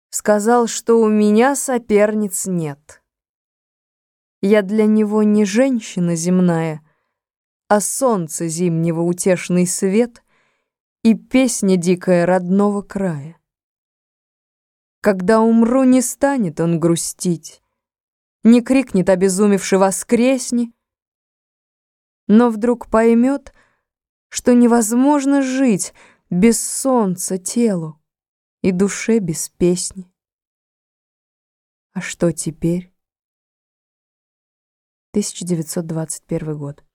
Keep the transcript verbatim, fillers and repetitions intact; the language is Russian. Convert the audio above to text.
Сказал, что у меня соперниц нет. Я для него не женщина земная, а солнце зимнего утешный свет и песня дикая родного края. Когда умру, не станет он грустить, не крикнет обезумевший воскресни, но вдруг поймет, что невозможно жить без солнца телу и душе без песни. А что теперь? тысяча девятьсот двадцать первый год.